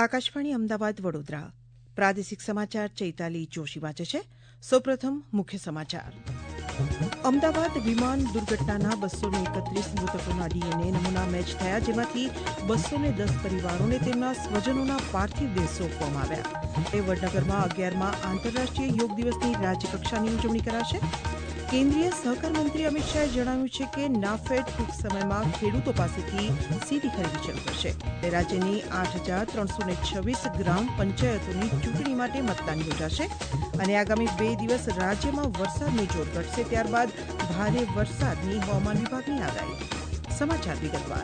આકાશવાણી અમદાવાદ વડોદરા પ્રાદેશિક સમાચાર ચૈતાલી જોશી વાંચે છે. સૌપ્રથમ મુખ્ય સમાચાર. અમદાવાદ વિમાન દુર્ઘટનાના 231 મૃતકોના ડીએનએ નમૂના મેચ થયા, જેમાંથી 210 પરિવારોને તેમના સ્વજનોના પાર્થિવ દેહ સોંપવામાં આવ્યા. વડનગરમાં 11મા આંતરરાષ્ટ્રીય યોગ દિવસની રાજ્યકક્ષાની ઉજવણી કરાશે. કેન્દ્રીય સહકાર મંત્રી અમિત શાહે જણાવ્યું છે કે નાફેડ ટૂંક સમયમાં ખેડૂતો પાસેથી સીધી ખરીદી શરૂ કરશે. રાજ્યની 8,326 ગ્રામ પંચાયતોની ચૂંટણી માટે મતદાન યોજાશે અને આગામી 2 દિવસ રાજ્યમાં વરસાદનું જોર ઘટશે. ત્યારબાદ ભારે વરસાદની હવામાન વિભાગની આગાહી. સમાચાર વિગતવાર.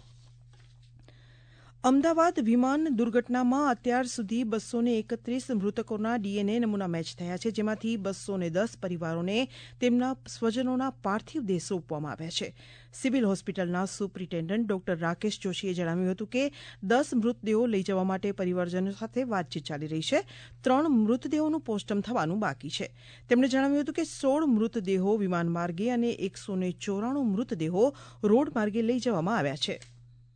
અમદાવાદ વિમાન દુર્ઘટનામાં અત્યાર સુધી 231 મૃતકોના ડીએનએ નમૂના મેચ થયા છે, જેમાંથી 210 પરિવારોને તેમના સ્વજનોના પાર્થિવ દેહ સોંપવામાં આવ્યા છે. સિવિલ હોસ્પિટલના સુપ્રિન્ટેન્ડન્ટ ડોક્ટર રાકેશ જોશીએ જણાવ્યું હતું કે 10 મૃતદેહો લઈ જવા માટે પરિવારજનો સાથે વાતચીત ચાલી રહી છે. 3 મૃતદેહોનું પોસ્ટમોર્ટમ થવાનું બાકી છે. તેમણે જણાવ્યું હતું કે 16 મૃતદેહો વિમાન માર્ગે અને 194 મૃતદેહો રોડ માર્ગે લઈ જવામાં આવ્યા છે.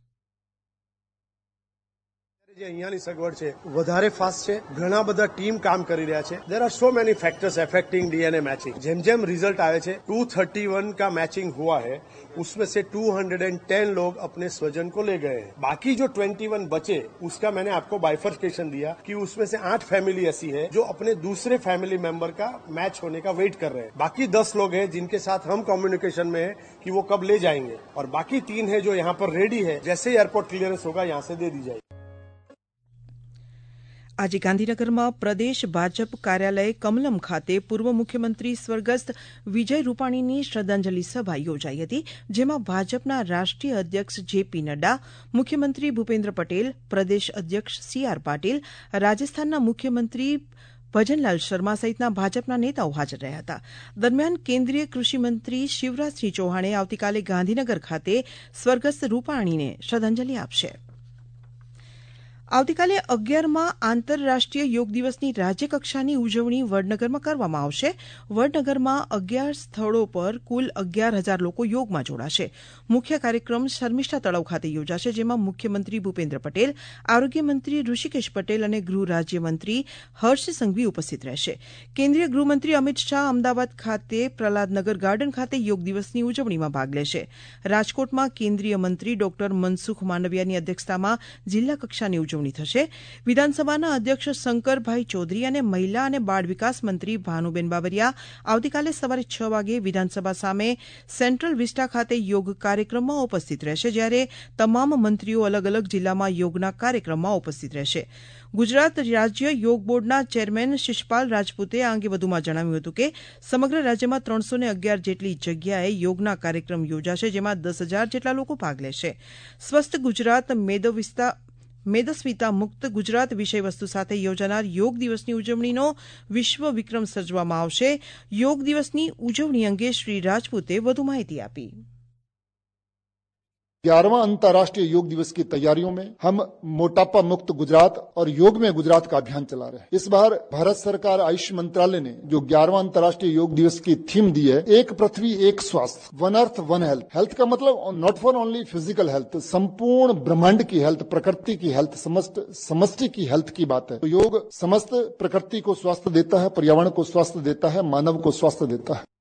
જે અહીંયાની સગવડ છે વધારે ફાસ્ટ છે. ઘણા બધા ટીમ કામ કરી રહ્યા છે. There are so many factors affecting DNA matching. જેમ જેમ रिजल्ट आए છે 231 का मैचिंग हुआ है, उसमें से 210 लोग अपने स्वजन को ले गए हैं. बाकी जो 21 बचे उसका मैंने आपको बाइफर्केशन दिया कि उसमें से 8 फैमिली ऐसी है जो अपने दूसरे फैमिली मेंबर का मैच होने का वेट कर रहे हैं. बाकी 10 लोग हैं जिनके साथ हम कम्युनिकेशन में है कि वो कब ले जाएंगे, और बाकी 3 है जो यहाँ पर रेडी है. जैसे ही एयरपोर्ट क्लियरेंस होगा यहाँ से दे दी जाएगी. આજે ગાંધીનગરમાં પ્રદેશ ભાજપ કાર્યાલય કમલમ ખાતે પૂર્વ મુખ્યમંત્રી સ્વર્ગસ્થ વિજય રૂપાણીની શ્રદ્ધાંજલિ સભા યોજાઈ હતી, જેમાં ભાજપના રાષ્ટ્રીય અધ્યક્ષ જેપી નડ્ડા, મુખ્યમંત્રી ભૂપેન્દ્ર પટેલ, પ્રદેશ અધ્યક્ષ સીઆર પાટીલ, રાજસ્થાનના મુખ્યમંત્રી ભજનલાલ શર્મા સહિતના ભાજપના નેતાઓ હાજર રહ્યા હતા. દરમિયાન કેન્દ્રીય કૃષિમંત્રી શિવરાજસિંહ ચૌહાણે આવતીકાલે ગાંધીનગર ખાતે સ્વર્ગસ્થ રૂપાણીને શ્રદ્ધાંજલિ આપશે. આવતીકાલે 11મા આંતરરાષ્ટ્રીય યોગ દિવસની રાજ્યકક્ષાની ઉજવણી વડનગરમાં કરવામાં આવશે. વડનગરમાં 11 સ્થળો પર કુલ 11,000 લોકો યોગમાં જોડાશે. મુખ્ય કાર્યક્રમ શર્મિષ્ઠા તળાવ ખાતે યોજાશે, જેમાં મુખ્યમંત્રી ભૂપેન્દ્ર પટેલ, આરોગ્યમંત્રી ઋષિકેશ પટેલ અને ગૃહ રાજ્યમંત્રી હર્ષ સંઘવી ઉપસ્થિત રહેશે. કેન્દ્રીય ગૃહમંત્રી અમિત શાહ અમદાવાદ ખાતે પ્રહલાદનગર ગાર્ડન ખાતે યોગ દિવસની ઉજવણીમાં ભાગ લેશે. રાજકોટમાં કેન્દ્રીય મંત્રી ડોક્ટર મનસુખ માંડવિયાની અધ્યક્ષતામાં જિલ્લા કક્ષાની ઉજવણી થશે. વિધાનસભાના અધ્યક્ષ શંકરભાઈ ચૌધરી અને મહિલા અને બાળ વિકાસ મંત્રી ભાનુબેન બાબરિયા આવતીકાલે સવારે 6 વાગે વિધાનસભા સામે સેન્ટ્રલ વિસ્ટા ખાતે યોગ કાર્યક્રમમાં ઉપસ્થિત રહેશે, જ્યારે તમામ મંત્રીઓ અલગ અલગ જિલ્લામાં યોગના કાર્યક્રમમાં ઉપસ્થિત રહેશે. ગુજરાત રાજ્ય યોગ બોર્ડના ચેરમેન શિષપાલ રાજપૂતે આ અંગે વધુમાં જણાવ્યું હતું કે સમગ્ર રાજ્યમાં 311 જેટલી જગ્યાએ યોગના કાર્યક્રમ યોજાશે, જેમાં 10,000 જેટલા લોકો ભાગ લેશે. સ્વસ્થ ગુજરાત મેદસ્વીતા મુક્ત ગુજરાત વિષયવસ્તુ સાથે યોજાનાર યોગ દિવસની ઉજવણીનો વિશ્વ વિક્રમ સર્જવામાં આવશે. યોગ દિવસની ઉજવણી અંગે શ્રી રાજપૂતે વધુ માહિતી આપી. 11वां अंतर्राष्ट्रीय योग दिवस की तैयारियों में हम मोटापा मुक्त गुजरात और योग में गुजरात का अभियान चला रहे हैं. इस बार भारत सरकार आयुष मंत्रालय ने जो 11वां अंतर्राष्ट्रीय योग दिवस की थीम दी है, एक पृथ्वी एक स्वास्थ्य, one earth one health. Health का मतलब not for only physical health, संपूर्ण ब्रह्मांड की हेल्थ, प्रकृति की हेल्थ, समष्टि की हेल्थ की बात है. तो योग समस्त प्रकृति को स्वास्थ्य देता है, पर्यावरण को स्वास्थ्य देता है, मानव को स्वास्थ्य देता है.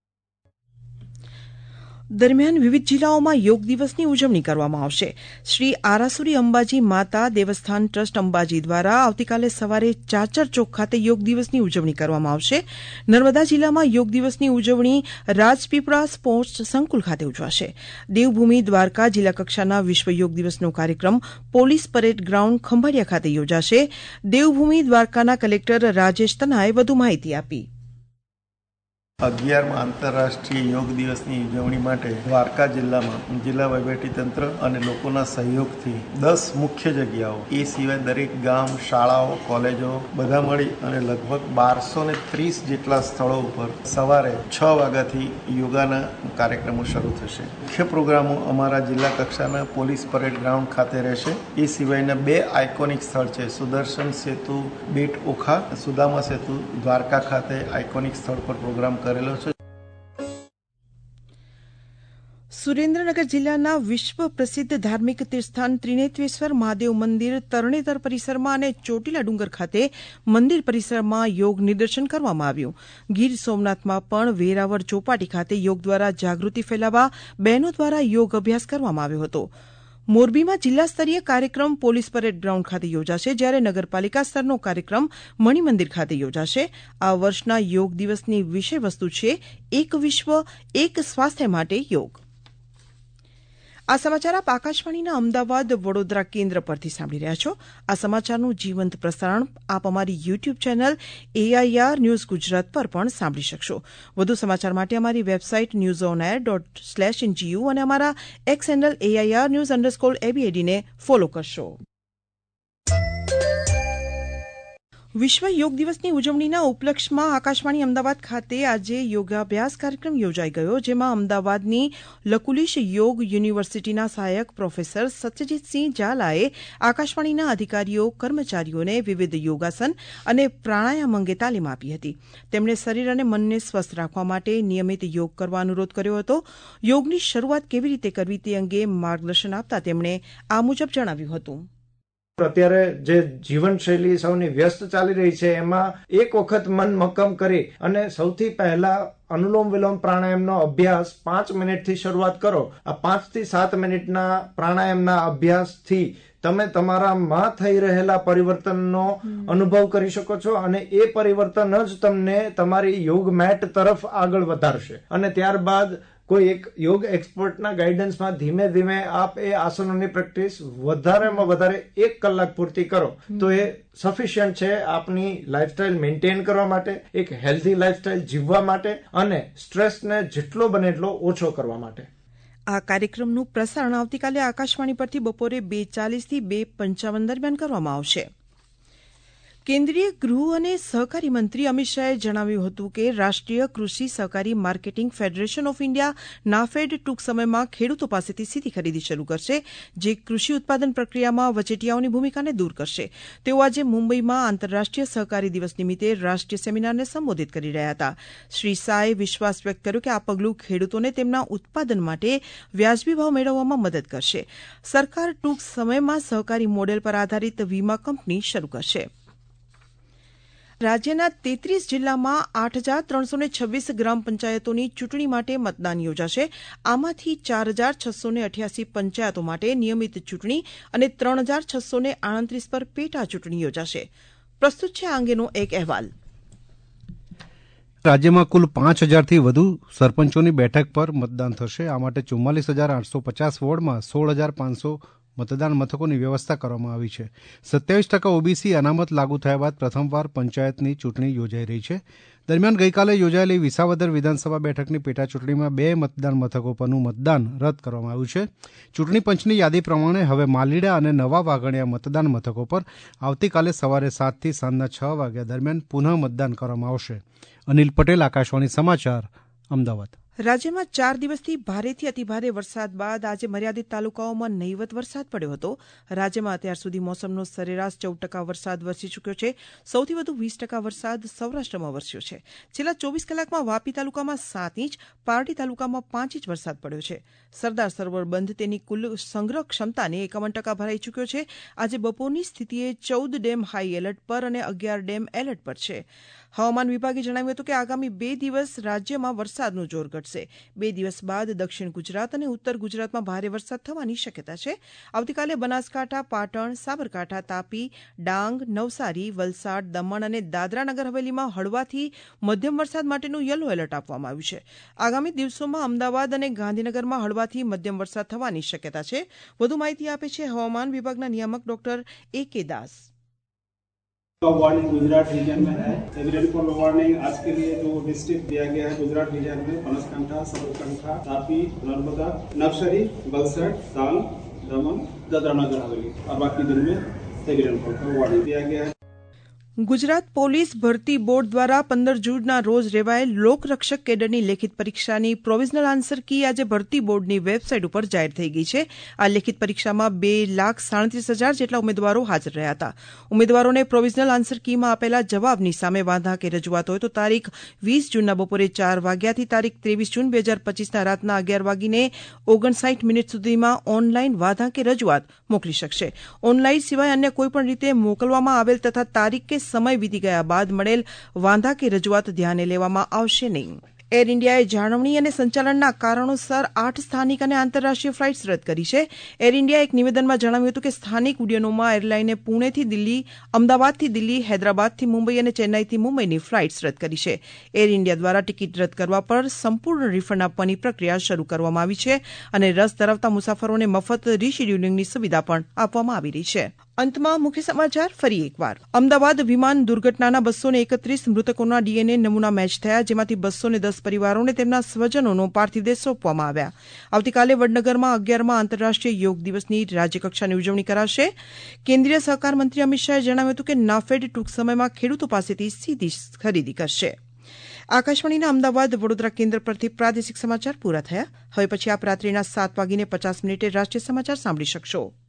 દરમિયાન વિવિધ જિલ્લાઓમાં યોગ દિવસની ઉજવણી કરવામાં આવશે. શ્રી આરાસુરી અંબાજી માતા દેવસ્થાન ટ્રસ્ટ અંબાજી દ્વારા આવતીકાલે સવારે ચાચર ચોક ખાતે યોગ દિવસની ઉજવણી કરવામાં આવશે. નર્મદા જિલ્લામાં યોગ દિવસની ઉજવણી રાજપીપળા સ્પોર્ટ્સ સંકુલ ખાતે ઉજવાશે. દેવભૂમિ દ્વારકા જિલ્લા કક્ષાના વિશ્વ યોગ દિવસનો કાર્યક્રમ પોલીસ પરેડ ગ્રાઉન્ડ ખંભાળિયા ખાતે યોજાશે. દેવભૂમિ દ્વારકાના કલેક્ટર રાજેશ તનાએ વધુ માહિતી આપી. 11મા આંતરરાષ્ટ્રીય યોગ દિવસની ઉજવણી માટે દ્વારકા જિલ્લામાં જિલ્લા વહીવટીતંત્ર અને લોકોના સહયોગથી 10 મુખ્ય જગ્યાઓ, એ સિવાય દરેક ગામ, શાળાઓ, કોલેજો બધા મળી અને લગભગ 1230 જેટલા સ્થળો ઉપર સવારે 6 વાગ્યાથી યોગાના કાર્યક્રમો શરૂ થશે. મુખ્ય પ્રોગ્રામો અમારા જિલ્લા કક્ષાના પોલીસ પરેડ ગ્રાઉન્ડ ખાતે રહેશે. એ સિવાયના 2 આઇકોનિક સ્થળ છે, સુદર્શન સેતુ બેટ ઓખા, સુદામા સેતુ દ્વારકા ખાતે આઇકોનિક સ્થળ પર પ્રોગ્રામ કરેલો છે. સુરેન્દ્રનગર જિલ્લાના વિશ્વ પ્રસિદ્ધ ધાર્મિક તીર્થસ્થાન ત્રિનેત્રેશ્વર મહાદેવ મંદિર તરણેતર પરિસરમાં અને ચોટીલા ડુંગર ખાતે મંદિર પરિસરમાં યોગ નિદર્શન કરવામાં આવ્યું. ગીર સોમનાથમાં પણ વેરાવળ ચોપાટી ખાતે યોગ દ્વારા જાગૃતિ ફેલાવવા બહેનો દ્વારા યોગ અભ્યાસ કરવામાં આવ્યો હતો. મોરબીમાં જિલ્લા સ્તરીય કાર્યક્રમ પોલીસ પરેડ ગ્રાઉન્ડ ખાતે યોજાશે, જ્યારે નગરપાલિકા સ્તરનો કાર્યક્રમ મણિમંદિર ખાતે યોજાશે. આ વર્ષના યોગ દિવસની વિષય વસ્તુ છે એક વિશ્વ એક સ્વાસ્થ્ય માટે યોગ. આ સમાચાર આપ આકાશવાણીના અમદાવાદ વડોદરા કેન્દ્ર પરથી સાંભળી રહ્યા છો. આ સમાચારનું જીવંત પ્રસારણ આપ અમારી YouTube channel AIR news Gujarat પર પણ સાંભળી શકશો. વધુ સમાચાર માટે અમારી વેબસાઇટ newsonair.in/NGU અને અમારા એક્સ હેન્ડલ AIR_news_ABAD ને ફોલો કરશો. વિશ્વ યોગ દિવસની ઉજવણીના ઉપલક્ષમાં આકાશવાણી અમદાવાદ ખાતે આજે યોગાભ્યાસ કાર્યક્રમ યોજાઈ ગયો, જેમાં અમદાવાદની લકુલિશ યોગ યુનિવર્સિટીના સહાયક પ્રોફેસર સત્યજીતસિંહ ઝાલાએ આકાશવાણીના અધિકારીઓ કર્મચારીઓને વિવિધ યોગાસન અને પ્રાણાયામ અંગે તાલીમ આપી હતી. તેમણે શરીર અને મનને સ્વસ્થ રાખવા માટે નિયમિત યોગ કરવા અનુરોધ કર્યો હતો. યોગની શરૂઆત કેવી રીતે કરવી તે અંગે માર્ગદર્શન આપતા તેમણે આ મુજબ જણાવ્યું હતું. અત્યારે જે જીવનશૈલી સૌની વ્યસ્ત ચાલી રહી છે, એમાં એક વખત મન મક્કમ કરી અને સૌથી પહેલા અનુલોમ વિલોમ પ્રાણાયામનો અભ્યાસ 5 મિનિટથી શરૂઆત કરો. આ 5 થી 7 મિનિટના પ્રાણાયામના અભ્યાસથી તમે તમારામાં થઈ રહેલા પરિવર્તનનો અનુભવ કરી શકો છો અને એ પરિવર્તન જ તમને તમારી યોગ મેટ તરફ આગળ વધારશે. અને ત્યારબાદ કોઈ એક યોગ એક્સપર્ટના ગાઈડન્સમાં ધીમે ધીમે આપ એ આસનોની પ્રેક્ટિસ વધારેમાં વધારે 1 કલાક પૂરતી કરો તો એ સફિશિયન્ટ છે આપની લાઈફસ્ટાઈલ મેન્ટેન કરવા માટે, એક હેલ્ધી લાઈફસ્ટાઈલ જીવવા માટે અને સ્ટ્રેસને જેટલો બને એટલો ઓછો કરવા માટે. આ કાર્યક્રમનું પ્રસારણ આવતીકાલે આકાશવાણી પરથી બપોરે 2:40 થી 2:55 દરમિયાન કરવામાં આવશે. કેન્દ્રીય ગૃહ અને સહકારી મંત્રી અમિત શાહે જણાવ્યું હતું કે રાષ્ટ્રીય કૃષિ સહકારી marketing federation of India NAFED ટૂંક સમયમાં ખેડૂતો પાસેથી સીધી ખરીદી શરૂ કરશે, જે કૃષિ ઉત્પાદન પ્રક્રિયામાં વચેટિયાઓની ભૂમિકાને દૂર કરશે. તેઓ આજે મુંબઈમાં આંતરરાષ્ટ્રીય સહકારી દિવસ નિમિત્તે રાષ્ટ્રીય સેમિનારને સંબોધિત કરી રહ્યા હતા. શ્રી શાહે વિશ્વાસ વ્યક્ત કર્યો કે આ પગલું ખેડૂતોને તેમના ઉત્પાદન માટે વ્યાજબી ભાવ મેળવવામાં મદદ કરશે. સરકાર ટૂંક સમયમાં સહકારી મોડેલ પર આધારિત વીમા કંપની શરૂ કરશે. રાજ્યના 33 જિલ્લામાં 8,326 ગ્રામ પંચાયતોની ચૂંટણી માટે મતદાન યોજાશે. આમાંથી 4,688 પંચાયતો માટે નિયમિત ચૂંટણી અને 3,638 પર પેટા ચૂંટણી યોજાશે. પ્રસ્તુત છે આ અંગેનો એક અહેવાલ. રાજ્યમાં કુલ 5,000થી વધુ સરપંચોની બેઠક પર મતદાન થશે. આ માટે 44,850 વોર્ડમાં 16,500 મતદાન મથકોની વ્યવસ્થા કરવામાં આવી છે. 27% OBC અનામત લાગુ થયા બાદ પ્રથમવાર પંચાયતની ચૂંટણી યોજાઈ રહી છે. દરમિયાન ગઈકાલે યોજાયેલી વિસાવદર વિધાનસભા બેઠકની પેટા ચૂંટણીમાં 2 મતદાન મથકો પરનું મતદાન રદ કરવામાં આવ્યું છે. ચૂંટણી પંચની યાદી પ્રમાણે હવે માલીડા અને નવા વાઘણિયા મતદાન મથકો પર આવતીકાલે સવારે 7 થી સાંજના 6 વાગ્યા દરમિયાન પુનઃ મતદાન કરવામાં આવશે. અનિલ પટેલ, આકાશવાણી સમાચાર, અમદાવાદ. રાજ્યમાં 4 દિવસથી ભારેથી અતિભારે વરસાદ બાદ આજે મર્યાદિત તાલુકાઓમાં નહીવત વરસાદ પડ્યો હતો. રાજ્યમાં અત્યાર સુધી મોસમનો સરેરાશ 14% વરસાદ વરસી ચૂક્યો છે. સૌથી વધુ 20% વરસાદ સૌરાષ્ટ્રમાં વરસ્યો છે. છેલ્લા 24 કલાકમાં વાપી તાલુકામાં 7 ઇંચ, પારડી તાલુકામાં 5 ઇંચ વરસાદ પડ્યો છે. સરદાર સરોવર બંધ તેની કુલ સંગ્રહ ક્ષમતાને 51% ભરાઈ ચૂક્યો છે. આજે બપોરની સ્થિતિએ 14 ડેમ હાઈ એલર્ટ પર અને 11 ડેમ એલર્ટ પર છે. હવામાન વિભાગે જણાવ્યું હતું કે આગામી 2 દિવસ રાજ્યમાં વરસાદનું જોર ઘટશે. 2 દિવસ બાદ દક્ષિણ ગુજરાત અને ઉત્તર ગુજરાતમાં ભારે વરસાદ થવાની શક્યતા છે. આવતીકાલે બનાસકાંઠા, પાટણ, સાબરકાંઠા, તાપી, ડાંગ, નવસારી, વલસાડ, દમણ અને દાદરા નગર હવેલીમાં હળવાથી મધ્યમ વરસાદ માટેનું યલો એલર્ટ આપવામાં આવ્યું છે. આગામી દિવસોમાં અમદાવાદ અને ગાંધીનગરમાં હળવાથી મધ્યમ વરસાદ થવાની શક્યતા છે. વધુ માહિતી આપે છે હવામાન વિભાગના નિયામક doctor AK Das. Warning Gujarat region में है. हेवी रेनफॉल वार्निंग आज के लिए जो डिस्ट्रिक्ट दिया गया है गुजरात रीजन में बनासकांठा, साबरकांठा, तापी, नर्मदा, नवसारी, वलसाड, डांग, दमन, दादरा नगर हवेली और बाकी दिन में हेवी रेनफॉल का वार्निंग दिया गया है. ગુજરાત પોલીસ ભરતી બોર્ડ દ્વારા 15 જૂનના રોજ લેવાયેલ લોકરક્ષક કેડરની લેખિત પરીક્ષાની પ્રોવિઝનલ આન્સર કી આજે ભરતી બોર્ડની વેબસાઇટ ઉપર જાહેર થઈ ગઈ છે. આ લેખિત પરીક્ષામાં 2,37,000 જેટલા ઉમેદવારો હાજર રહ્યા હતા. ઉમેદવારોને પ્રોવિઝનલ આન્સર કીમાં આપેલા જવાબની સામે વાંધા કે રજૂઆત હોય તો તારીખ 20 જૂનના બપોરે 4 વાગ્યાથી તારીખ 23 જૂન 2025ના રાતના 11:59 સુધીમાં ઓનલાઈન વાંધા કે રજૂઆત મોકલી શકશે. ઓનલાઈન સિવાય અન્ય કોઈપણ રીતે મોકલવામાં આવેલ તથા તારીખ કે સમય વીતી ગયા બાદ મળેલ વાંધા કે રજૂઆત ધ્યાને લેવામાં આવશે નહીં. એર ઇન્ડિયાએ જાળવણી અને સંચાલનના કારણોસર 8 સ્થાનિક અને આંતરરાષ્ટ્રીય ફ્લાઇટ્સ રદ કરી છે. એર ઇન્ડિયાએ એક નિવેદનમાં જણાવ્યું હતું કે સ્થાનિક ઉડ્ડયનોમાં એરલાઇને પુણેથી દિલ્હી, અમદાવાદથી દિલ્હી, હૈદરાબાદથી મુંબઈ અને ચેન્નાઈથી મુંબઈની ફ્લાઇટ્સ રદ કરી છે. એર ઇન્ડિયા દ્વારા ટિકિટ રદ કરવા પર સંપૂર્ણ રિફંડ આપવાની પ્રક્રિયા શરૂ કરવામાં આવી છે અને રસ ધરાવતા મુસાફરોને મફત રીશેડ્યુલિંગની સુવિધા પણ આપવામાં આવી રહી છે. અંતમાં મુખ્ય સમાચાર ફરી એકવાર. અમદાવાદ વિમાન દુર્ઘટનાના 231 મૃતકોના ડીએનએ નમૂના મેચ થયા, જેમાંથી 210 પરિવારોને તેમના સ્વજનોનો પાર્થિવ દેહ સોંપવામાં આવ્યા. આવતીકાલે વડનગરમાં 11મા આંતરરાષ્ટ્રીય યોગ દિવસની રાજ્યકક્ષાની ઉજવણી કરાશે. કેન્દ્રીય સહકાર મંત્રી અમિત શાહે જણાવ્યું હતું કે નાફેડ ટૂંક સમયમાં ખેડૂતો પાસેથી સીધી ખરીદી કરશે. આકાશવાણીના અમદાવાદ વડોદરા કેન્દ્ર પરથી પ્રાદેશિક સમાચાર પૂરા થયા. હવે પછી આપ રાત્રિના 7:50 રાષ્ટ્રીય સમાચાર સાંભળી શકશો.